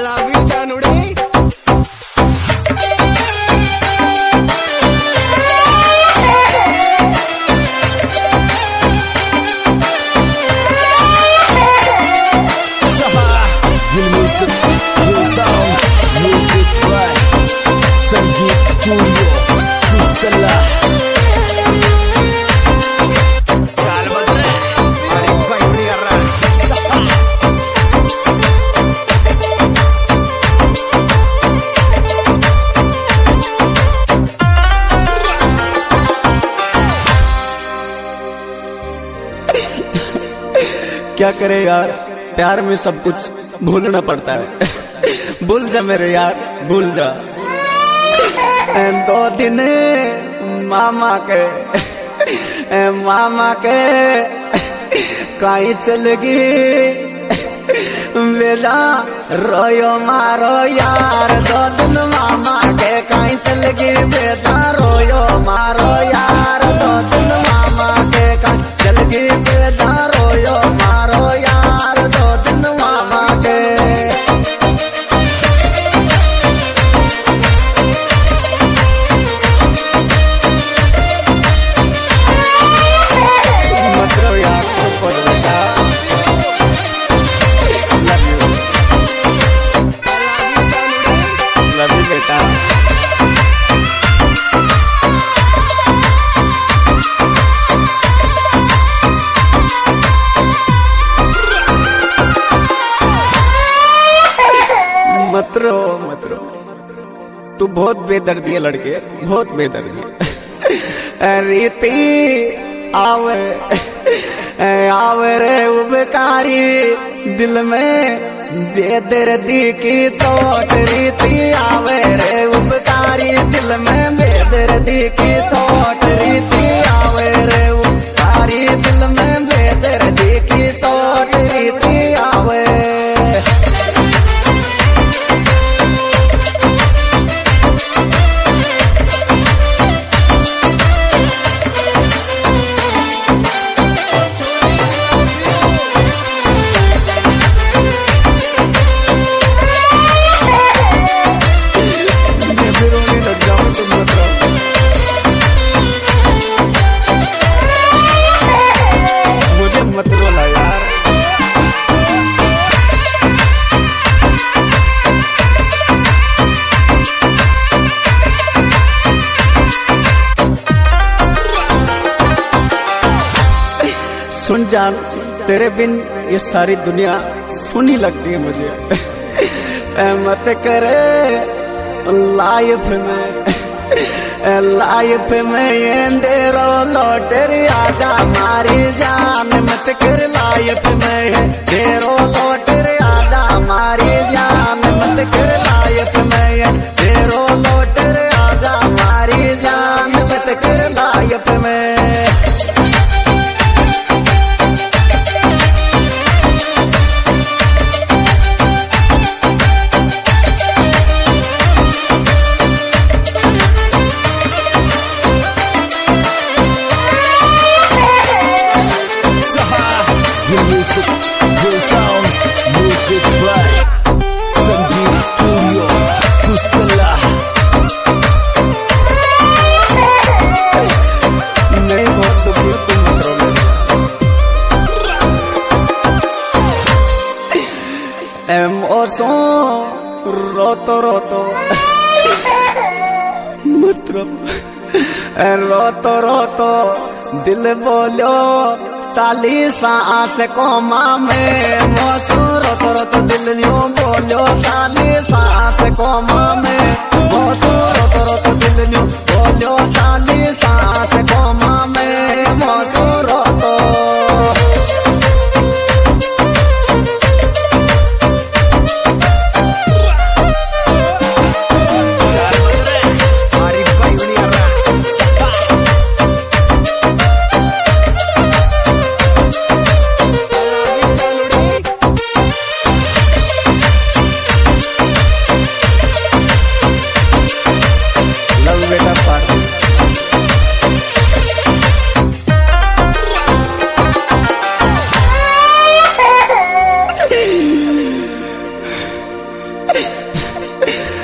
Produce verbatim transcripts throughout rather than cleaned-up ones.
love you, Janudi. क्या करे यार, प्यार में सब कुछ भूलना पड़ता है। भूल जा मेरे यार, भूल जा। दो दिन मामा के मामा के कहीं चल गई बेला रोयो मारो यार। दो दिन मामा के कहीं चल गई बेला रोयो मारो यार। दो दिन मामा के कहीं चल गई बेला रोयो मारो यार। दो दिन मामा के मतलब यार तो पड़ बेटा। लव यू लव यू बेटा। मत रो मत रो, तू बहुत बेदर्दी है लड़के, बहुत बेदर्दी है। रीति आवे आवे रे उपकारी दिल में बेदर्दी की चोट। रीति आवे रे उपकारी दिल में बेदर्दी की चोट। रीति आवे रे उपकारी दिल में बेदर्दी की चोट। रीति आवे मत रोला यार। सुन जान, तेरे बिन ये सारी दुनिया सुनी लगती है मुझे। मत करे लाइफ में लाइफ में ये देरो लौटेरी आजा मारी जान। मत कर लाइफ में देरो लौटेरी आजा मारी जान। मत कर लाइफ में देरो लौटेरी आजा मारी जान। मत कर लाइफ में सो रोतो रोतो मतलब रोतो रोतो दिल बोलो चालीस आस कोमा में। मोसू रोतो रोतो दिल न्यू बोलो चालीस आस कोमा में। मोसू रोतो रोतो दिल न्यू बोलो चालीस आस कोमा में। मोसू रोतो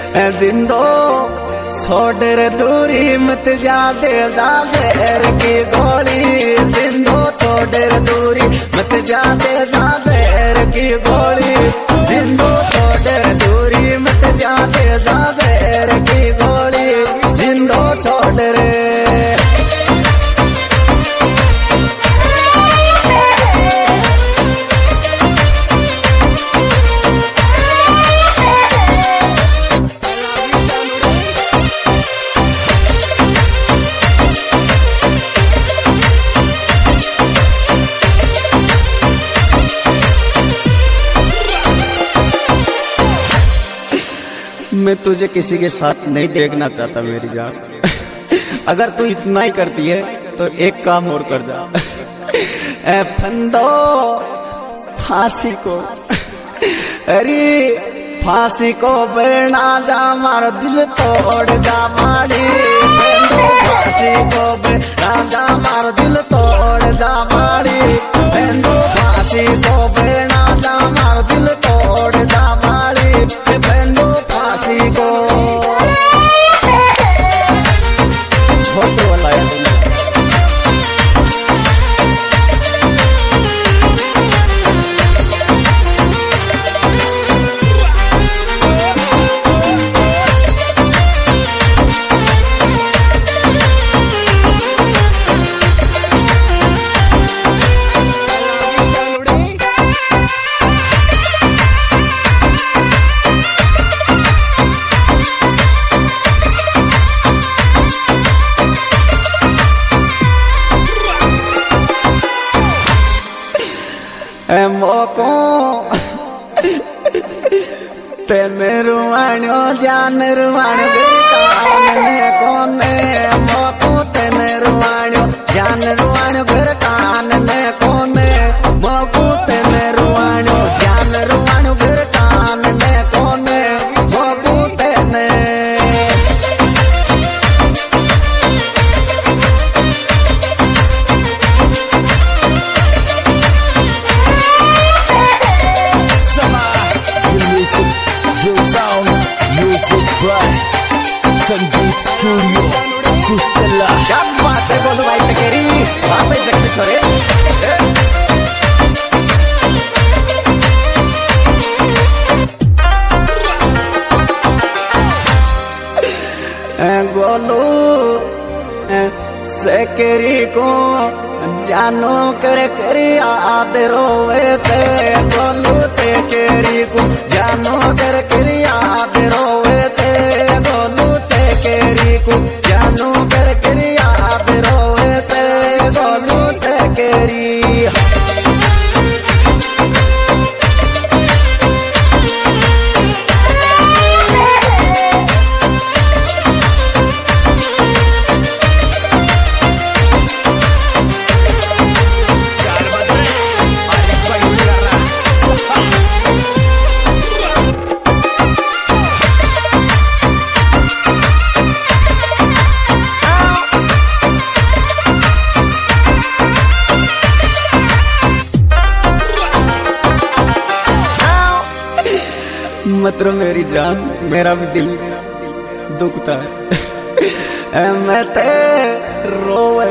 जिंदो छोड़ रे दूरी मत जा दे जा जहर की गोली जिंदो छोड़ रे दूरी मत जा दे जा जहर की गोली जिंदो छोड़ रे दूरी मत जा दे जा जहर की गोली जिंदो छोड़ रे मैं तुझे किसी के साथ नहीं देखना चाहता मेरी जान। अगर तू इतना ही करती है तो एक काम और कर जा। ए फंदो फांसी को अरे फांसी को बेना जा मार दिल तोड़ जा मारी फंदो फांसी को बेना जा मार दिल तोड़ जा मारी फंदो फांसी को बेना जा मार दिल तोड़ जा मारी फंदो फांसी को बहुत वाला है मोको तेने रुवाणो जान रुवाणो कान कोने मोको तेने रुवाणो जान रुवाणो घर कान ने कोने मोको तेने रुवाणो जान रुवाणो घर कान ने कोने मोको तेने संगीत स्टूडियो कुस्तला। क्या बात है बोलो भाई चकेरी वहां पे जगदीश्वरे गोलू चकेरी को जानो कर कर याद रोवे थे गोलू चकेरी को जानो कर कर याद रोवे थे गोलू चकेरी को जानो कर कर याद रोवे थे गोलू चकेरी मतलब मेरी जान मेरा भी दिल दुखता है मैं ते रोवे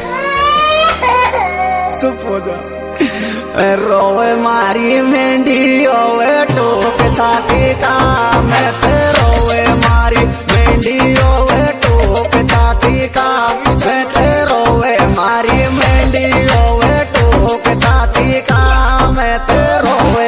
चुप हो जा रोवे मारी मेंढी ओवे टोक छाती का मैं ते रोवे मारी मेंढी ओवे टोक छाती का मैं ते रोवे मारी मेंढी ओवे टोक छाती का मैं ते रोवे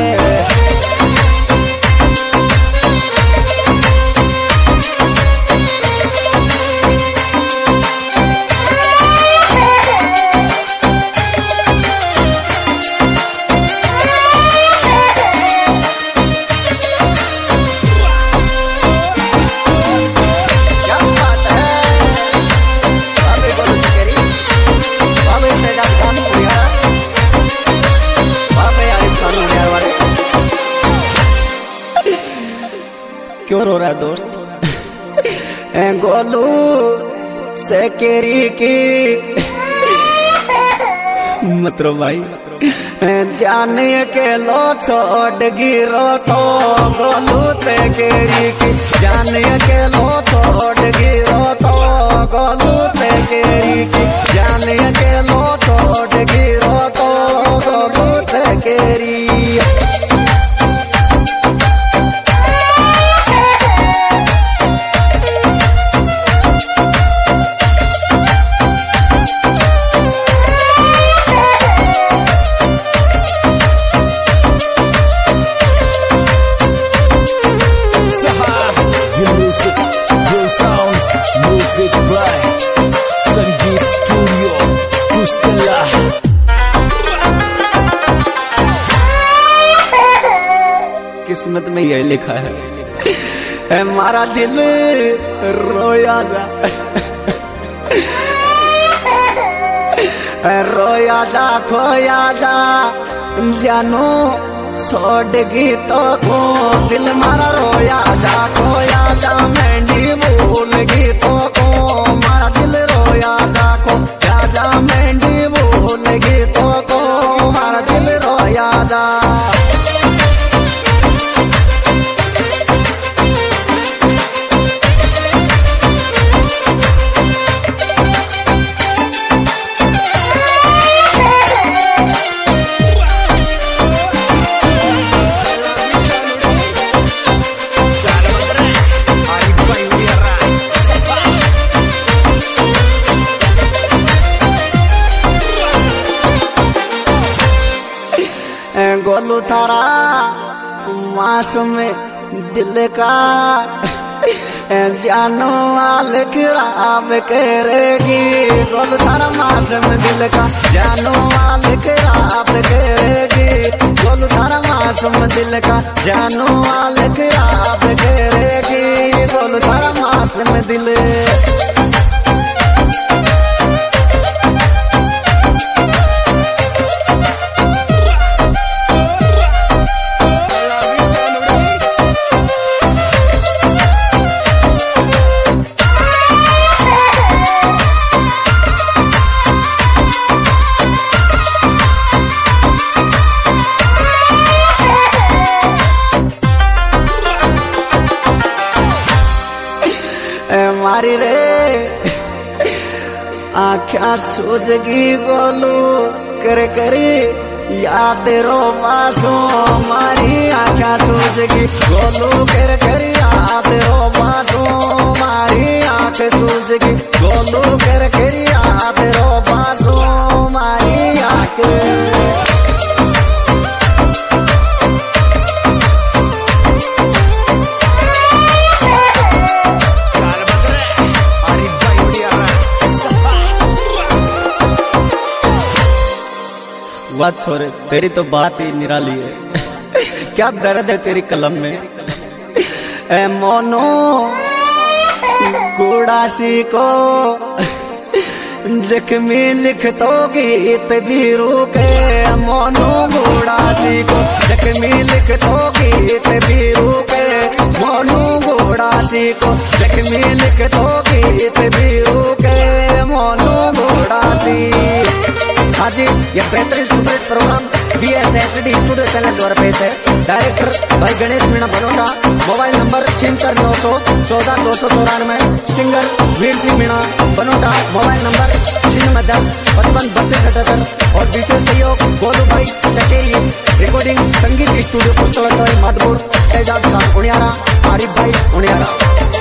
क्यों रो रहा है दोस्त गोलू चकेरी की मत रो भाई। जाने के लो छोड़ गिरो तो गोलू ते केरी की, जाने के लो छोड़ गिरो तो गोलू ते केरी की, जाने के लो छोड़ गिरो तो गोलू ते केरी। किस्मत में यही लिखा है, है मारा दिल रोया जा, रोया जा खोया जा जानो छोड़गी तो को, दिल मारा रोया जा खोया जा मेंढी भूलगी तो को, मारा दिल रोया जा को जा जा मेंढी भूलगी तो को, मारा दिल रोया जा। गोलू थारा मासूम दिल का जानो वाल खराब करेगी, गोलू थारा मासूम दिल का जानो वाल खराब करेगी, गोलू थारा मासूम दिल का जानो वाल खराब करेगी, गोलू थारा मासूम दिल। मारी रे आख्या सूझगी गोलू कर करी याद रो बासो, मारी आख्या सूझगी गोलू कर करी याद रो बासो, मारी आँख सूझगी गोलू कर करी याद रो बासो, मारी आँख। बात छोरे तेरी तो बात ही निराली है, क्या दर्द है तेरी कलम में। ए मोनो गुड़ासी को जख्मी लिख तो गीत भी रुके, मोनो गुड़ासी को जख्मी लिख तो गीत भी रुके, मोनो गुड़ासी को जख्मी लिख तो गीत भी रुके, मोनो गुड़ासी। हाँ जी, ये बेहतरीन superhit program B S H D studio channel द्वारा पेश है। डायरेक्टर भाई गणेश मीणा बनोटा, मोबाइल नंबर छिहत्तर नौ सौ चौदह दो सौ चौरानवे, singer Veer Singh Meena Banota, mobile number छिन्नवे दस पचपन बत्तीस अठहत्तर, और विशेष सहयोग गोलू भाई चकेरी, रिकॉर्डिंग संगीत स्टूडियो पुस्तकालय माधपुर, एजाज खान उनियारा, आरिफ भाई उनियारा।